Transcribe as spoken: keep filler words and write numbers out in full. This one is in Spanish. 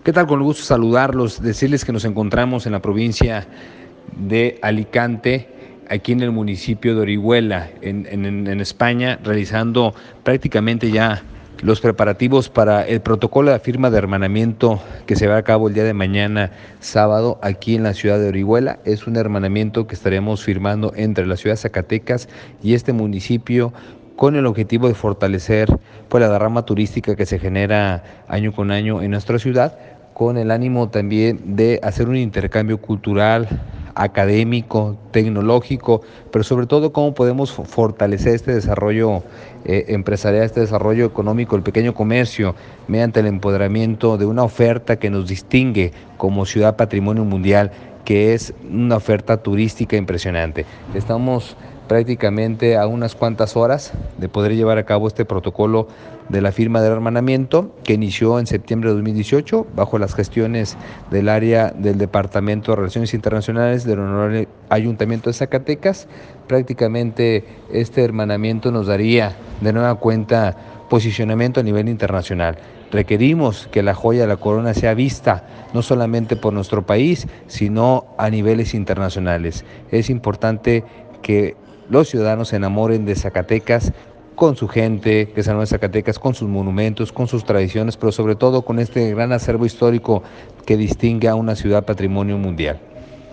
¿Qué tal? Con gusto saludarlos, decirles que nos encontramos en la provincia de Alicante, aquí en el municipio de Orihuela, en, en, en España, realizando prácticamente ya los preparativos para el protocolo de firma de hermanamiento que se va a cabo el día de mañana, sábado, aquí en la ciudad de Orihuela. Es un hermanamiento que estaremos firmando entre la ciudad de Zacatecas y este municipio, con el objetivo de fortalecer pues, la derrama turística que se genera año con año en nuestra ciudad, con el ánimo también de hacer un intercambio cultural, académico, tecnológico, pero sobre todo cómo podemos fortalecer este desarrollo eh, empresarial, este desarrollo económico, el pequeño comercio, mediante el empoderamiento de una oferta que nos distingue como ciudad patrimonio mundial, que es una oferta turística impresionante. Estamos prácticamente a unas cuantas horas de poder llevar a cabo este protocolo de la firma del hermanamiento que inició en septiembre de dos mil dieciocho bajo las gestiones del área del Departamento de Relaciones Internacionales del Honorable Ayuntamiento de Zacatecas. Prácticamente este hermanamiento nos daría de nueva cuenta posicionamiento a nivel internacional. Requerimos que la joya de la corona sea vista no solamente por nuestro país, sino a niveles internacionales. Es importante que los ciudadanos se enamoren de Zacatecas, con su gente, que se enamore de Zacatecas, con sus monumentos, con sus tradiciones, pero sobre todo con este gran acervo histórico que distingue a una ciudad patrimonio mundial.